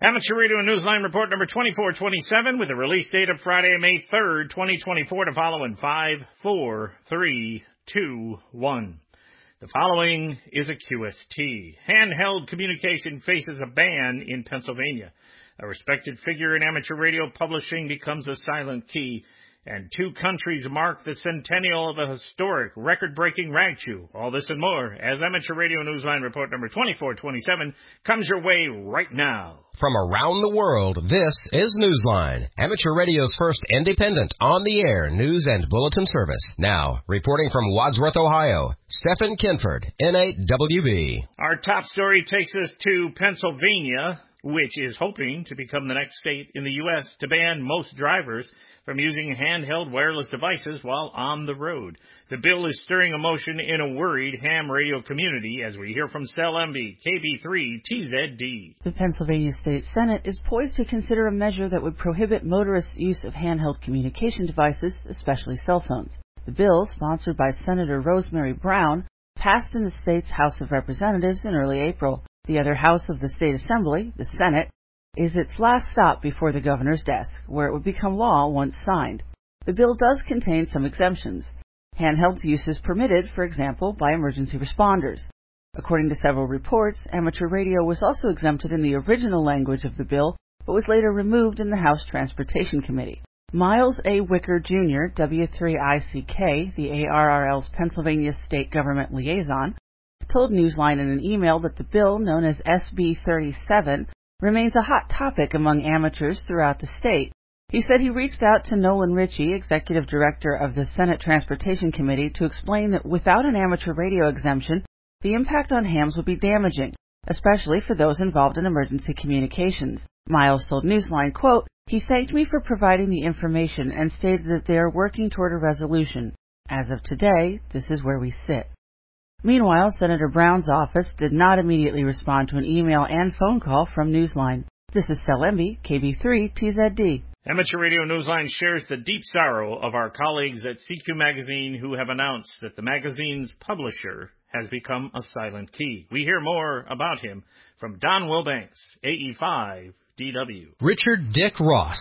Amateur Radio Newsline report number 2427 with a release date of Friday, May 3rd, 2024 to follow in 5, 4, 3, 2, 1. The following is a QST. Handheld communication faces a ban in Pennsylvania. A respected figure in amateur radio publishing becomes a silent key. And 2 countries mark the centennial of a historic, record-breaking rag chew. All this and more as Amateur Radio Newsline report number 2427 comes your way right now. From around the world, this is Newsline, Amateur Radio's first independent, on-the-air news and bulletin service. Now, reporting from Wadsworth, Ohio, Stephen Kinford, N8WB. Our top story takes us to Pennsylvania, which is hoping to become the next state in the U.S. to ban most drivers from using handheld wireless devices while on the road. The bill is stirring emotion in a worried ham radio community, as we hear from Cell MB, KB3 TZD. The Pennsylvania State Senate is poised to consider a measure that would prohibit motorists' use of handheld communication devices, especially cell phones. The bill, sponsored by Senator Rosemary Brown, passed in the state's House of Representatives in early April. The other house of the state assembly, the Senate, is its last stop before the governor's desk, where it would become law once signed. The bill does contain some exemptions. Handheld use is permitted, for example, by emergency responders. According to several reports, amateur radio was also exempted in the original language of the bill, but was later removed in the House Transportation Committee. Miles A. Wicker, Jr., W3ICK, the ARRL's Pennsylvania State Government Liaison, told Newsline in an email that the bill, known as SB 37, remains a hot topic among amateurs throughout the state. He said he reached out to Nolan Ritchie, executive director of the Senate Transportation Committee, to explain that without an amateur radio exemption, the impact on hams would be damaging, especially for those involved in emergency communications. Miles told Newsline, quote, "He thanked me for providing the information and stated that they are working toward a resolution. As of today, this is where we sit." Meanwhile, Senator Brown's office did not immediately respond to an email and phone call from Newsline. This is Cell MB, KB3 TZD. Amateur Radio Newsline shares the deep sorrow of our colleagues at CQ Magazine who have announced that the magazine's publisher has become a silent key. We hear more about him from Don Wilbanks, AE5. DW. Richard Dick Ross,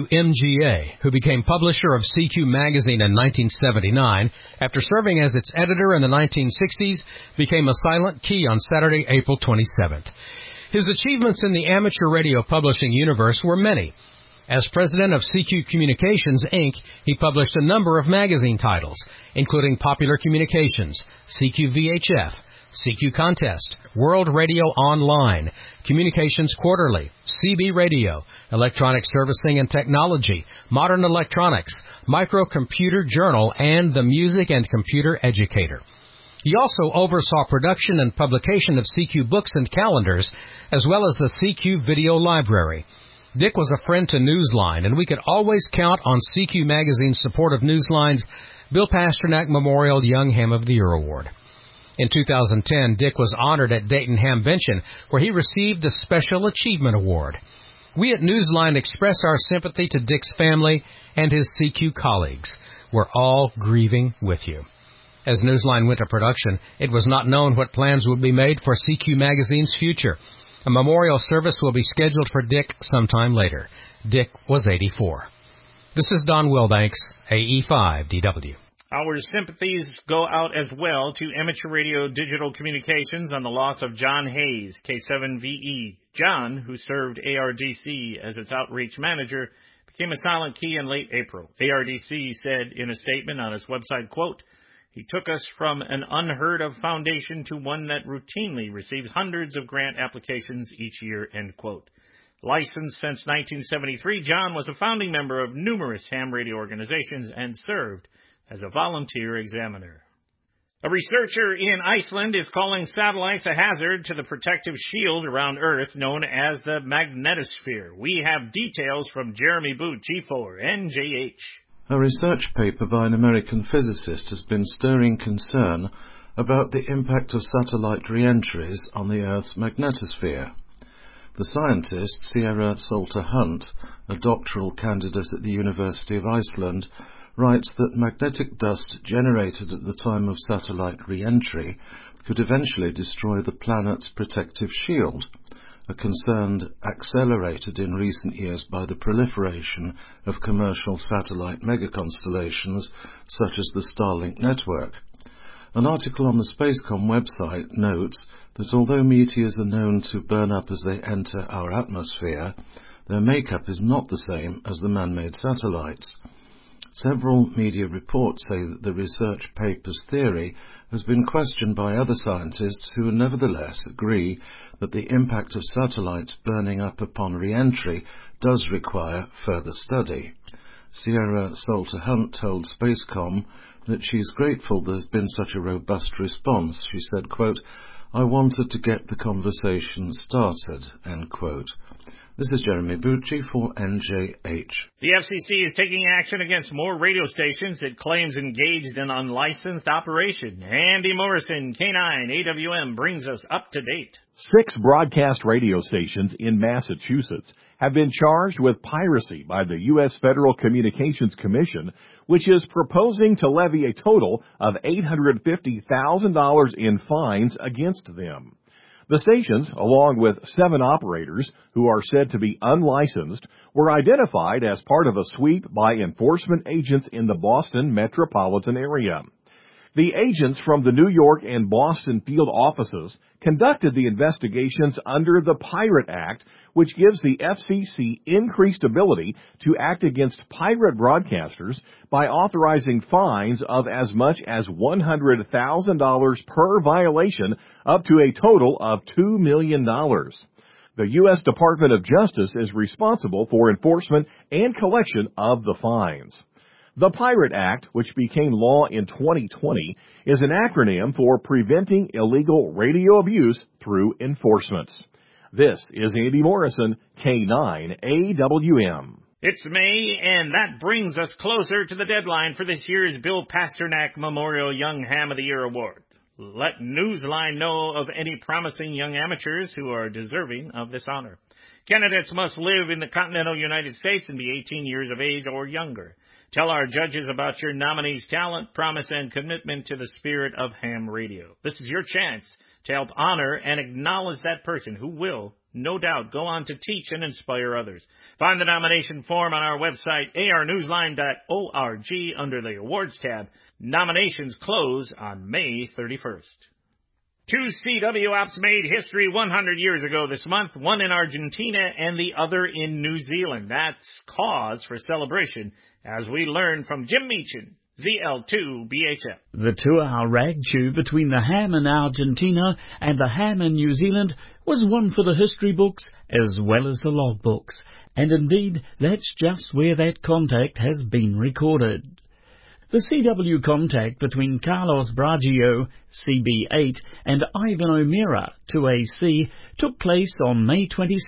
K2MGA, who became publisher of CQ Magazine in 1979, after serving as its editor in the 1960s, became a silent key on Saturday, April 27th. His achievements in the amateur radio publishing universe were many. As president of CQ Communications, Inc., he published a number of magazine titles, including Popular Communications, CQ VHF, CQ Contest, World Radio Online, Communications Quarterly, CB Radio, Electronic Servicing and Technology, Modern Electronics, Microcomputer Journal, and the Music and Computer Educator. He also oversaw production and publication of CQ books and calendars, as well as the CQ Video Library. Dick was a friend to Newsline, and we could always count on CQ Magazine's support of Newsline's Bill Pasternak Memorial Young Ham of the Year Award. In 2010, Dick was honored at Dayton Hamvention, where he received the Special Achievement Award. We at Newsline express our sympathy to Dick's family and his CQ colleagues. We're all grieving with you. As Newsline went to production, it was not known what plans would be made for CQ Magazine's future. A memorial service will be scheduled for Dick sometime later. Dick was 84. This is Don Wilbanks, AE5DW. Our sympathies go out as well to Amateur Radio Digital Communications on the loss of John Hayes, K7VE. John, who served ARDC as its outreach manager, became a silent key in late April. ARDC said in a statement on its website, quote, "He took us from an unheard-of foundation to one that routinely receives hundreds of grant applications each year," end quote. Licensed since 1973, John was a founding member of numerous ham radio organizations and served as a volunteer examiner. A researcher in Iceland is calling satellites a hazard to the protective shield around Earth known as the magnetosphere. We have details from Jeremy Boot, G4, NJH. A research paper by an American physicist has been stirring concern about the impact of satellite re-entries on the Earth's magnetosphere. The scientist, Sierra Salter Hunt, a doctoral candidate at the University of Iceland, writes that magnetic dust generated at the time of satellite re-entry could eventually destroy the planet's protective shield. a concern accelerated in recent years by the proliferation of commercial satellite megaconstellations such as the Starlink network. An article on the Spacecom website notes that although meteors are known to burn up as they enter our atmosphere, their makeup is not the same as the man-made satellites. Several media reports say that the research paper's theory has been questioned by other scientists who nevertheless agree that the impact of satellites burning up upon re-entry does require further study. Sierra Salter Hunt told Spacecom that she's grateful there's been such a robust response. She said, quote, "I wanted to get the conversation started," end quote. This is Jeremy Bucci for NJH. The FCC is taking action against more radio stations it claims engaged in unlicensed operation. Andy Morrison, K9 AWM, brings us up to date. 6 broadcast radio stations in Massachusetts have been charged with piracy by the U.S. Federal Communications Commission, which is proposing to levy a total of $850,000 in fines against them. The stations, along with 7 operators who are said to be unlicensed, were identified as part of a sweep by enforcement agents in the Boston metropolitan area. The agents from the New York and Boston field offices conducted the investigations under the Pirate Act, which gives the FCC increased ability to act against pirate broadcasters by authorizing fines of as much as $100,000 per violation, up to a total of $2 million. The U.S. Department of Justice is responsible for enforcement and collection of the fines. The Pirate Act, which became law in 2020, is an acronym for Preventing Illegal Radio Abuse Through Enforcement. This is Andy Morrison, K9 AWM. It's May, and that brings us closer to the deadline for this year's Bill Pasternak Memorial Young Ham of the Year Award. Let Newsline know of any promising young amateurs who are deserving of this honor. Candidates must live in the continental United States and be 18 years of age or younger. Tell our judges about your nominee's talent, promise, and commitment to the spirit of ham radio. This is your chance to help honor and acknowledge that person who will, no doubt, go on to teach and inspire others. Find the nomination form on our website, arnewsline.org, under the Awards tab. Nominations close on May 31st. 2 CW ops made history 100 years ago this month, one in Argentina and the other in New Zealand. That's cause for celebration, as we learn from Jim Meechan, ZL2BHF. The 2-hour rag chew between the ham in Argentina and the ham in New Zealand was one for the history books as well as the log books, and indeed that's just where that contact has been recorded. The CW contact between Carlos Braggio, CB8, and Ivan O'Meara, 2AC, took place on May 22,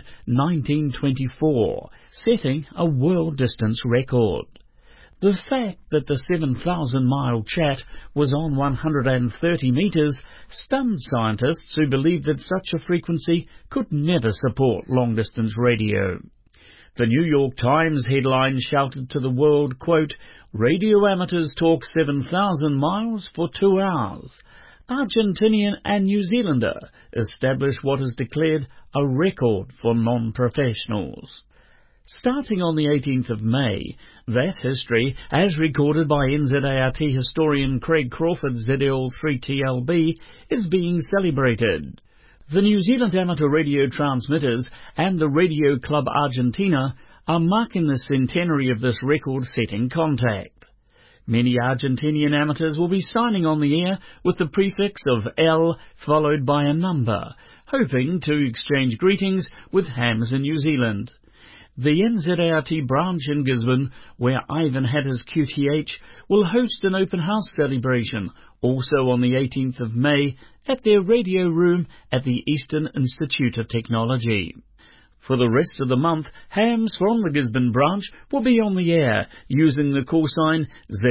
1924, setting a world distance record. The fact that the 7,000-mile chat was on 130 meters stunned scientists who believed that such a frequency could never support long-distance radio. The New York Times headline shouted to the world, quote, "Radio amateurs talk 7,000 miles for 2 hours. Argentinian and New Zealander establish what is declared a record for non-professionals." Starting on the 18th of May, that history, as recorded by NZART historian Craig Crawford, ZL3TLB, is being celebrated. The New Zealand amateur radio transmitters and the Radio Club Argentina are marking the centenary of this record-setting contact. Many Argentinian amateurs will be signing on the air with the prefix of L followed by a number, hoping to exchange greetings with hams in New Zealand. The NZART branch in Gisborne, where Ivan had his QTH, will host an open house celebration, also on the 18th of May, at their radio room at the Eastern Institute of Technology. For the rest of the month, hams from the Gisborne branch will be on the air, using the call sign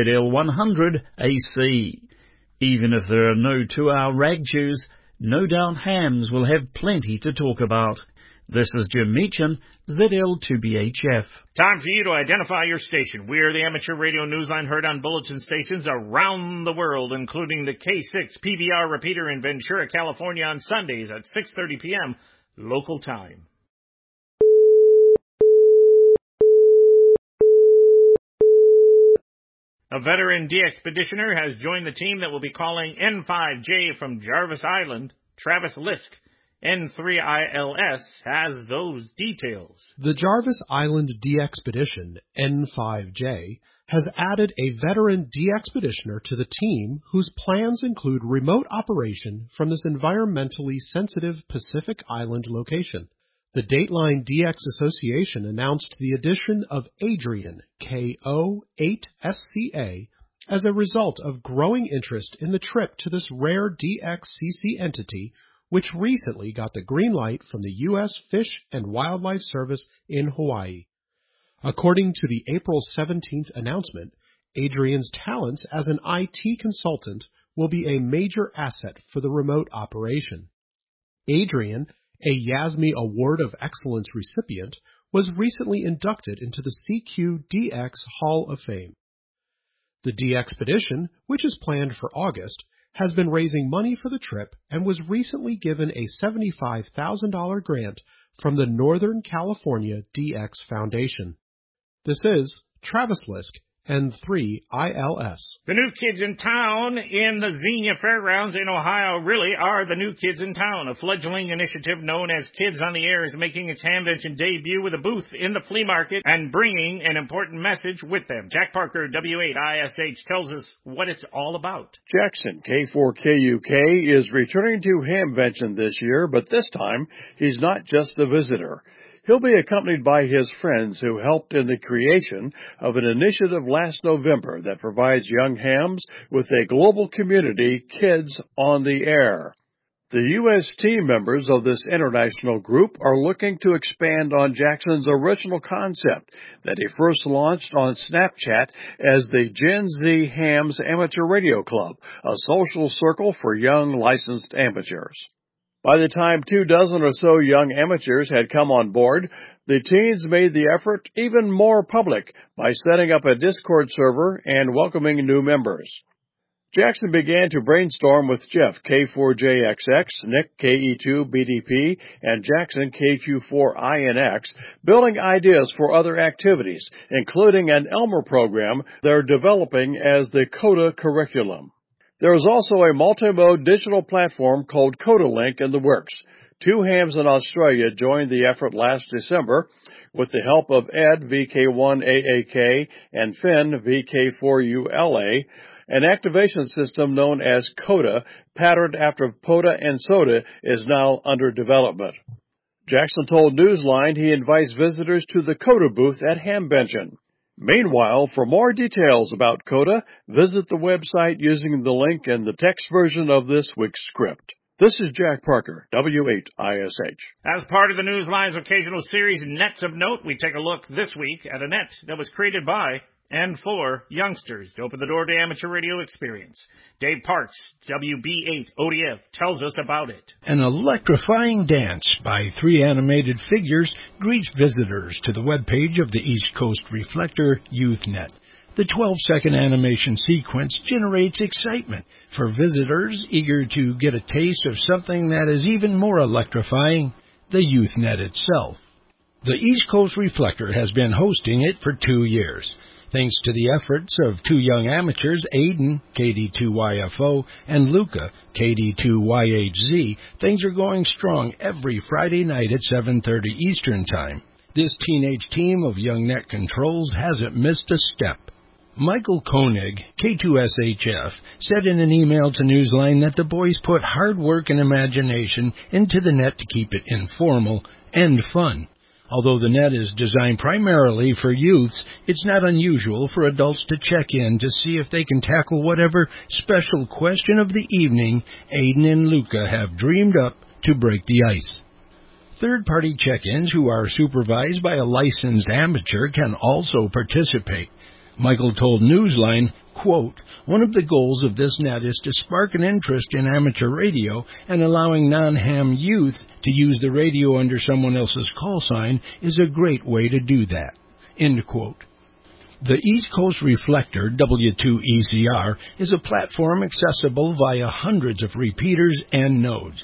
ZL100AC. Even if there are no 2-hour rag chews, no doubt hams will have plenty to talk about. This is Jim Meechan, ZL2BHF. Time for you to identify your station. We are the amateur radio newsline heard on bulletin stations around the world, including the K6 PBR repeater in Ventura, California on Sundays at 6:30 p.m., local time. A veteran de-expeditioner has joined the team that will be calling N5J from Jarvis Island. Travis Lisk, N3ILS, has those details. The Jarvis Island de-expedition, N5J, has added a veteran de-expeditioner to the team whose plans include remote operation from this environmentally sensitive Pacific Island location. The Dateline DX Association announced the addition of Adrian, KO8SCA, as a result of growing interest in the trip to this rare DXCC entity, which recently got the green light from the U.S. Fish and Wildlife Service in Hawaii. According to the April 17th announcement, Adrian's talents as an IT consultant will be a major asset for the remote operation. Adrian, a YASME Award of Excellence recipient, was recently inducted into the CQ-DX Hall of Fame. The DXpedition, which is planned for August, has been raising money for the trip and was recently given a $75,000 grant from the Northern California DX Foundation. This is Travis Lisk, N3ILS. The new kids in town in the Xenia Fairgrounds in Ohio really are the new kids in town. A fledgling initiative known as Kids on the Air is making its Hamvention debut with a booth in the flea market and bringing an important message with them. Jack Parker, W8ISH, tells us what it's all about. Jackson, K4KUK, is returning to Hamvention this year, but this time he's not just a visitor. He'll be accompanied by his friends who helped in the creation of an initiative last November that provides young hams with a global community, Kids on the Air. The U.S. team members of this international group are looking to expand on Jackson's original concept that he first launched on Snapchat as the Gen Z Hams Amateur Radio Club, a social circle for young licensed amateurs. By the time 24 or so young amateurs had come on board, the teens made the effort even more public by setting up a Discord server and welcoming new members. Jackson began to brainstorm with Jeff, K4JXX, Nick, KE2BDP, and Jackson, KQ4INX, building ideas for other activities, including an Elmer program they're developing as the CODA curriculum. There is also a multi-mode digital platform called CodaLink in the works. 2 hams in Australia joined the effort last December with the help of Ed, VK1AAK, and Finn, VK4ULA. An activation system known as CODA, patterned after POTA and SOTA, is now under development. Jackson told Newsline he invites visitors to the CODA booth at Hamvention. Meanwhile, for more details about CODA, visit the website using the link in the text version of this week's script. This is Jack Parker, W8ISH. As part of the Newsline's occasional series, Nets of Note, we take a look this week at a net that was created by and for youngsters to open the door to amateur radio experience. Dave Parks, WB8ODF, tells us about it. An electrifying dance by 3 animated figures greets visitors to the webpage of the East Coast Reflector YouthNet. The 12-second animation sequence generates excitement for visitors eager to get a taste of something that is even more electrifying, the YouthNet itself. The East Coast Reflector has been hosting it for 2 years. Thanks to the efforts of 2 young amateurs, Aiden, KD2YFO, and Luca, KD2YHZ, things are going strong every Friday night at 7:30 Eastern Time. This teenage team of young net controls hasn't missed a step. Michael Koenig, K2SHF, said in an email to Newsline that the boys put hard work and imagination into the net to keep it informal and fun. Although the net is designed primarily for youths, it's not unusual for adults to check in to see if they can tackle whatever special question of the evening Aiden and Luca have dreamed up to break the ice. Third-party check-ins who are supervised by a licensed amateur can also participate. Michael told Newsline, quote, "One of the goals of this net is to spark an interest in amateur radio, and allowing non-ham youth to use the radio under someone else's call sign is a great way to do that." End quote. The East Coast Reflector, W2ECR, is a platform accessible via hundreds of repeaters and nodes.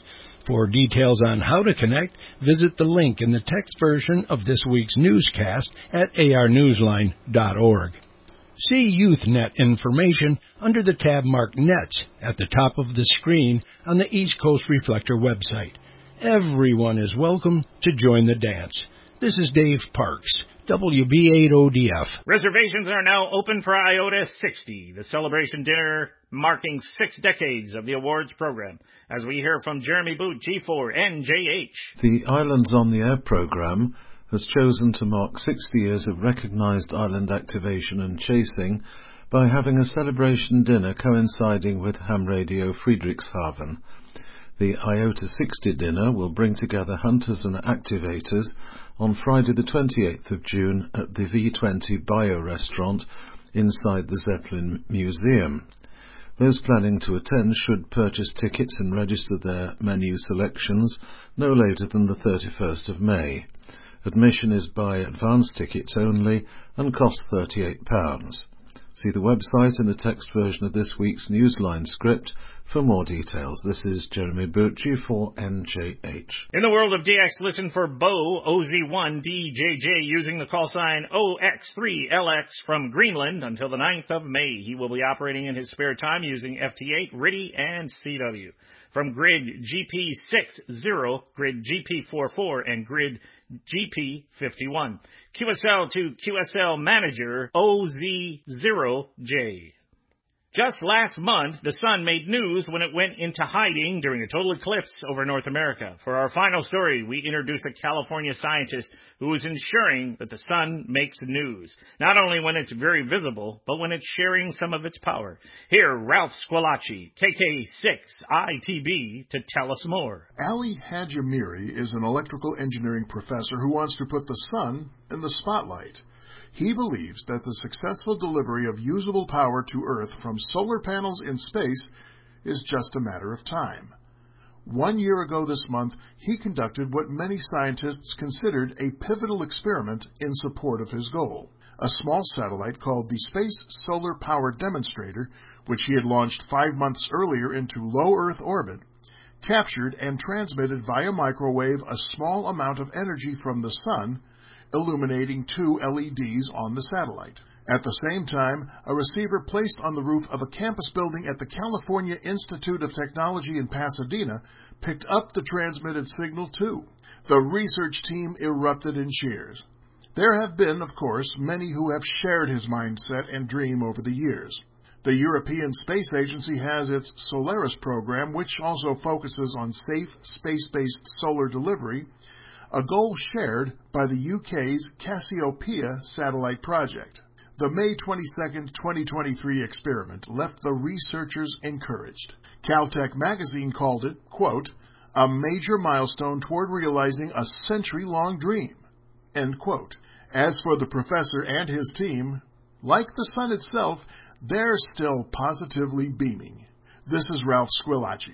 For details on how to connect, visit the link in the text version of this week's newscast at arnewsline.org. See YouthNet information under the tab marked Nets at the top of the screen on the East Coast Reflector website. Everyone is welcome to join the dance. This is Dave Parks, WB8ODF. Reservations are now open for IOTA 60, the celebration dinner marking 6 decades of the awards program. As we hear from Jeremy Boot, G4NJH. The Islands on the Air program has chosen to mark 60 years of recognized island activation and chasing by having a celebration dinner coinciding with Ham Radio Friedrichshafen. The IOTA 60 dinner will bring together hunters and activators on Friday the 28th of June at the V20 Bio restaurant inside the Zeppelin Museum. Those planning to attend should purchase tickets and register their menu selections no later than the 31st of May. Admission is by advance tickets only and costs £38. See the website in the text version of this week's Newsline script for more details. This is Jeremy Boot, G4NJH. In the world of DX, listen for Bo OZ1DJJ using the call sign OX3LX from Greenland until the 9th of May. He will be operating in his spare time using FT8, RTTY, and CW. From Grid GP60, Grid GP44, and Grid GP51. QSL to QSL Manager OZ0J. Just last month, the sun made news when it went into hiding during a total eclipse over North America. For our final story, we introduce a California scientist who is ensuring that the sun makes news, not only when it's very visible, but when it's sharing some of its power. Here, Ralph Squillace, KK6ITB, to tell us more. Ali Hajimiri is an electrical engineering professor who wants to put the sun in the spotlight. He believes that the successful delivery of usable power to Earth from solar panels in space is just a matter of time. 1 year ago this month, he conducted what many scientists considered a pivotal experiment in support of his goal. A small satellite called the Space Solar Power Demonstrator, which he had launched 5 months earlier into low Earth orbit, captured and transmitted via microwave a small amount of energy from the sun, illuminating 2 LEDs on the satellite. At the same time, a receiver placed on the roof of a campus building at the California Institute of Technology in Pasadena picked up the transmitted signal too. The research team erupted in cheers. There have been, of course, many who have shared his mindset and dream over the years. The European Space Agency has its Solaris program, which also focuses on safe, space-based solar delivery, a goal shared by the UK's Cassiopeia satellite project. The May 22, 2023 experiment left the researchers encouraged. Caltech magazine called it, quote, a major milestone toward realizing a century-long dream, end quote. As for the professor and his team, like the sun itself, they're still positively beaming. This is Ralph Squillace,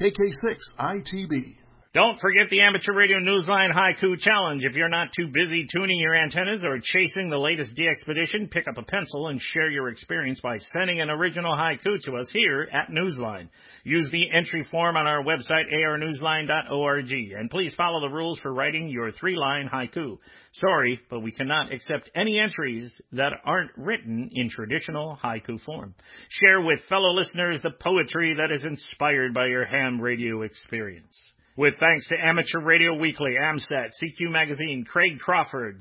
KK6ITB. Don't forget the Amateur Radio Newsline Haiku Challenge. If you're not too busy tuning your antennas or chasing the latest DXpedition, pick up a pencil and share your experience by sending an original haiku to us here at Newsline. Use the entry form on our website, arnewsline.org, and please follow the rules for writing your 3-line haiku. Sorry, but we cannot accept any entries that aren't written in traditional haiku form. Share with fellow listeners the poetry that is inspired by your ham radio experience. With thanks to Amateur Radio Weekly, AMSAT, CQ Magazine, Craig Crawford,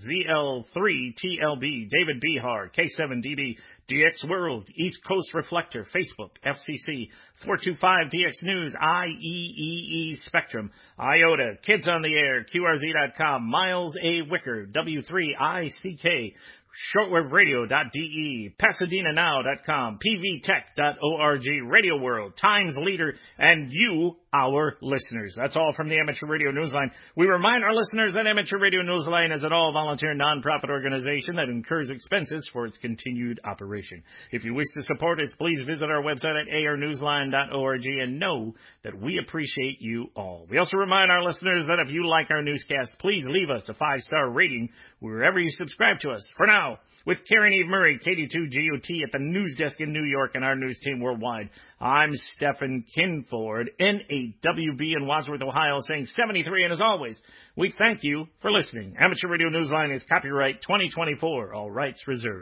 ZL3TLB, David Behar, K7DB, DX World, East Coast Reflector, Facebook, FCC, 425DX News, IEEE Spectrum, IOTA, Kids on the Air, QRZ.com, Miles A. Wicker, W3ICK, shortwaveradio.de, PasadenaNow.com, PVTech.org, Radio World, Times Leader, and you, our listeners. That's all from the Amateur Radio Newsline. We remind our listeners that Amateur Radio Newsline is an all-volunteer nonprofit organization that incurs expenses for its continued operation. If you wish to support us, please visit our website at arnewsline.org. newsline.org, and know that we appreciate you all. We also remind our listeners that if you like our newscast, please leave us a 5-star rating wherever you subscribe to us. For now, with Karen Eve Murray, KD2GOT at the news desk in New York and our news team worldwide, I'm Stephen Kinford, N8WB in Wadsworth, Ohio, saying 73, and as always, we thank you for listening. Amateur Radio Newsline is copyright 2024, all rights reserved.